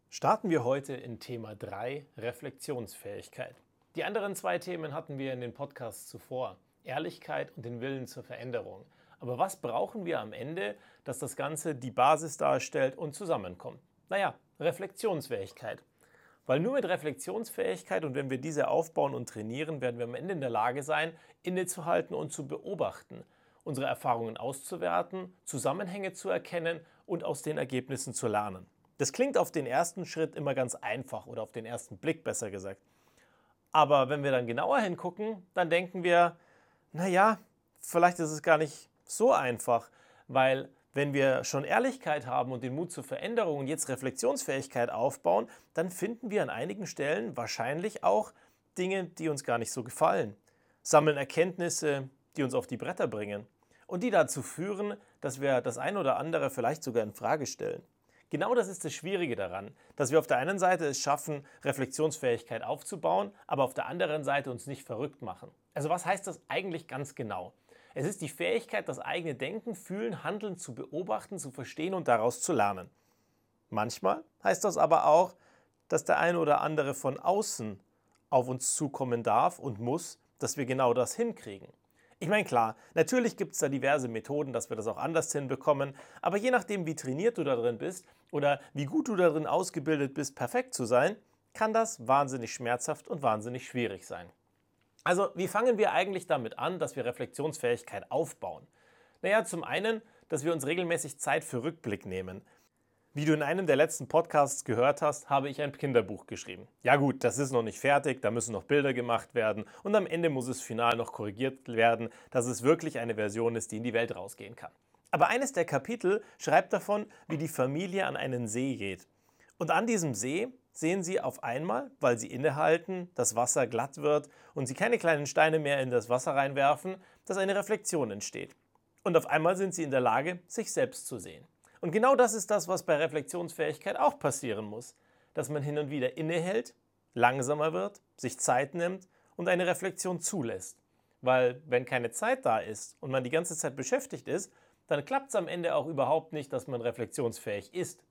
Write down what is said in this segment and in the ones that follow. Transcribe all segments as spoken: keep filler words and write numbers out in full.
Starten wir heute in Thema drei, Reflexionsfähigkeit. Die anderen zwei Themen hatten wir in den Podcasts zuvor, Ehrlichkeit und den Willen zur Veränderung. Aber was brauchen wir am Ende, dass das Ganze die Basis darstellt und zusammenkommt? Naja, Reflexionsfähigkeit. Weil nur mit Reflexionsfähigkeit und wenn wir diese aufbauen und trainieren, werden wir am Ende in der Lage sein, innezuhalten und zu beobachten, unsere Erfahrungen auszuwerten, Zusammenhänge zu erkennen und aus den Ergebnissen zu lernen. Das klingt auf den ersten Schritt immer ganz einfach oder auf den ersten Blick besser gesagt. Aber wenn wir dann genauer hingucken, dann denken wir, naja, vielleicht ist es gar nicht so einfach, weil wenn wir schon Ehrlichkeit haben und den Mut zur Veränderung und jetzt Reflexionsfähigkeit aufbauen, dann finden wir an einigen Stellen wahrscheinlich auch Dinge, die uns gar nicht so gefallen. Sammeln Erkenntnisse, die uns auf die Bretter bringen und die dazu führen, dass wir das ein oder andere vielleicht sogar in Frage stellen. Genau das ist das Schwierige daran, dass wir auf der einen Seite es schaffen, Reflexionsfähigkeit aufzubauen, aber auf der anderen Seite uns nicht verrückt machen. Also was heißt das eigentlich ganz genau? Es ist die Fähigkeit, das eigene Denken, Fühlen, Handeln zu beobachten, zu verstehen und daraus zu lernen. Manchmal heißt das aber auch, dass der eine oder andere von außen auf uns zukommen darf und muss, dass wir genau das hinkriegen. Ich meine, klar, natürlich gibt es da diverse Methoden, dass wir das auch anders hinbekommen, aber je nachdem, wie trainiert du da drin bist oder wie gut du darin ausgebildet bist, perfekt zu sein, kann das wahnsinnig schmerzhaft und wahnsinnig schwierig sein. Also, wie fangen wir eigentlich damit an, dass wir Reflexionsfähigkeit aufbauen? Naja, zum einen, dass wir uns regelmäßig Zeit für Rückblick nehmen. Wie du in einem der letzten Podcasts gehört hast, habe ich ein Kinderbuch geschrieben. Ja gut, das ist noch nicht fertig, da müssen noch Bilder gemacht werden und am Ende muss es final noch korrigiert werden, dass es wirklich eine Version ist, die in die Welt rausgehen kann. Aber eines der Kapitel schreibt davon, wie die Familie an einen See geht. Und an diesem See sehen sie auf einmal, weil sie innehalten, das Wasser glatt wird und sie keine kleinen Steine mehr in das Wasser reinwerfen, dass eine Reflexion entsteht. Und auf einmal sind sie in der Lage, sich selbst zu sehen. Und genau das ist das, was bei Reflexionsfähigkeit auch passieren muss. Dass man hin und wieder innehält, langsamer wird, sich Zeit nimmt und eine Reflexion zulässt. Weil wenn keine Zeit da ist und man die ganze Zeit beschäftigt ist, dann klappt es am Ende auch überhaupt nicht, dass man reflexionsfähig ist.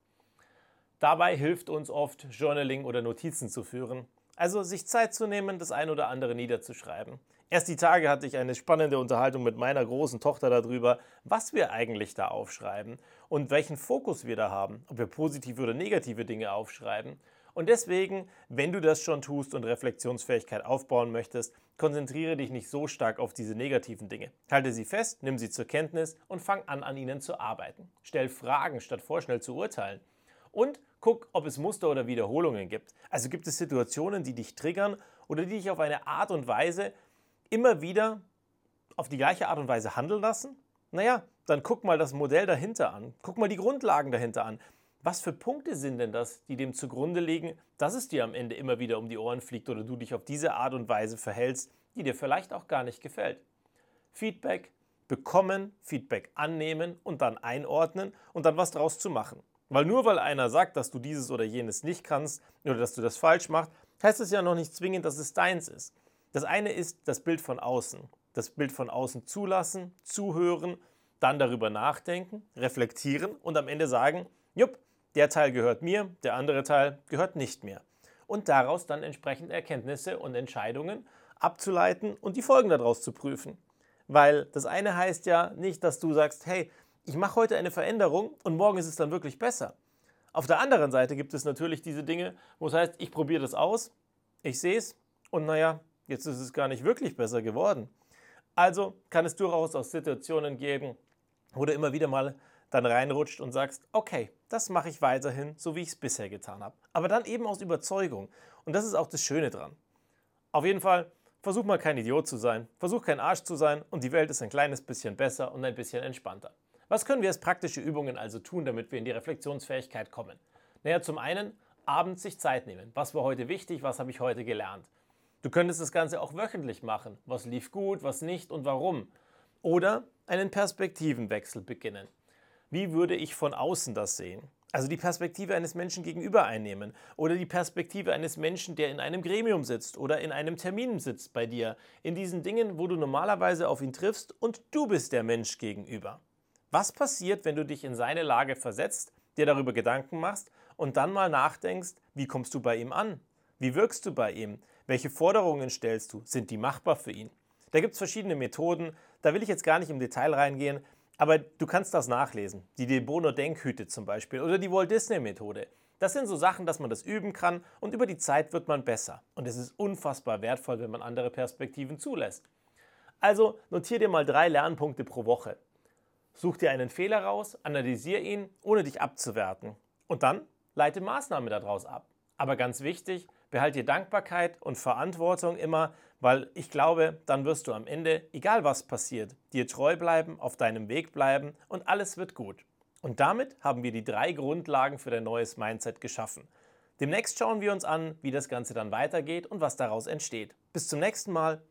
Dabei hilft uns oft, Journaling oder Notizen zu führen. Also sich Zeit zu nehmen, das ein oder andere niederzuschreiben. Erst die Tage hatte ich eine spannende Unterhaltung mit meiner großen Tochter darüber, was wir eigentlich da aufschreiben und welchen Fokus wir da haben, ob wir positive oder negative Dinge aufschreiben. Und deswegen, wenn du das schon tust und Reflexionsfähigkeit aufbauen möchtest, konzentriere dich nicht so stark auf diese negativen Dinge. Halte sie fest, nimm sie zur Kenntnis und fang an, an ihnen zu arbeiten. Stell Fragen, statt vorschnell zu urteilen. Und guck, ob es Muster oder Wiederholungen gibt. Also gibt es Situationen, die dich triggern oder die dich auf eine Art und Weise immer wieder auf die gleiche Art und Weise handeln lassen? Naja, dann guck mal das Modell dahinter an. Guck mal die Grundlagen dahinter an. Was für Punkte sind denn das, die dem zugrunde liegen, dass es dir am Ende immer wieder um die Ohren fliegt oder du dich auf diese Art und Weise verhältst, die dir vielleicht auch gar nicht gefällt? Feedback bekommen, Feedback annehmen und dann einordnen und dann was draus zu machen. Weil nur weil einer sagt, dass du dieses oder jenes nicht kannst oder dass du das falsch machst, heißt es ja noch nicht zwingend, dass es deins ist. Das eine ist das Bild von außen. Das Bild von außen zulassen, zuhören, dann darüber nachdenken, reflektieren und am Ende sagen, jupp, der Teil gehört mir, der andere Teil gehört nicht mir. Und daraus dann entsprechend Erkenntnisse und Entscheidungen abzuleiten und die Folgen daraus zu prüfen. Weil das eine heißt ja nicht, dass du sagst, hey, ich mache heute eine Veränderung und morgen ist es dann wirklich besser. Auf der anderen Seite gibt es natürlich diese Dinge, wo es heißt, ich probiere das aus, ich sehe es und naja, jetzt ist es gar nicht wirklich besser geworden. Also kann es durchaus auch Situationen geben, wo du immer wieder mal dann reinrutscht und sagst, okay, das mache ich weiterhin, so wie ich es bisher getan habe. Aber dann eben aus Überzeugung. Und das ist auch das Schöne dran. Auf jeden Fall, versuch mal kein Idiot zu sein, versuch kein Arsch zu sein und die Welt ist ein kleines bisschen besser und ein bisschen entspannter. Was können wir als praktische Übungen also tun, damit wir in die Reflexionsfähigkeit kommen? Naja, zum einen, abends sich Zeit nehmen. Was war heute wichtig, was habe ich heute gelernt? Du könntest das Ganze auch wöchentlich machen. Was lief gut, was nicht und warum? Oder einen Perspektivenwechsel beginnen. Wie würde ich von außen das sehen? Also die Perspektive eines Menschen gegenüber einnehmen oder die Perspektive eines Menschen, der in einem Gremium sitzt oder in einem Termin sitzt bei dir. In diesen Dingen, wo du normalerweise auf ihn triffst und du bist der Mensch gegenüber. Was passiert, wenn du dich in seine Lage versetzt, dir darüber Gedanken machst und dann mal nachdenkst, wie kommst du bei ihm an? Wie wirkst du bei ihm? Welche Forderungen stellst du? Sind die machbar für ihn? Da gibt es verschiedene Methoden, da will ich jetzt gar nicht im Detail reingehen, aber du kannst das nachlesen. Die De Bono-Denkhüte zum Beispiel oder die Walt Disney-Methode. Das sind so Sachen, dass man das üben kann und über die Zeit wird man besser. Und es ist unfassbar wertvoll, wenn man andere Perspektiven zulässt. Also notier dir mal drei Lernpunkte pro Woche. Such dir einen Fehler raus, analysier ihn, ohne dich abzuwerten. Und dann leite Maßnahmen daraus ab. Aber ganz wichtig, behalte dir Dankbarkeit und Verantwortung immer, weil ich glaube, dann wirst du am Ende, egal was passiert, dir treu bleiben, auf deinem Weg bleiben und alles wird gut. Und damit haben wir die drei Grundlagen für dein neues Mindset geschaffen. Demnächst schauen wir uns an, wie das Ganze dann weitergeht und was daraus entsteht. Bis zum nächsten Mal.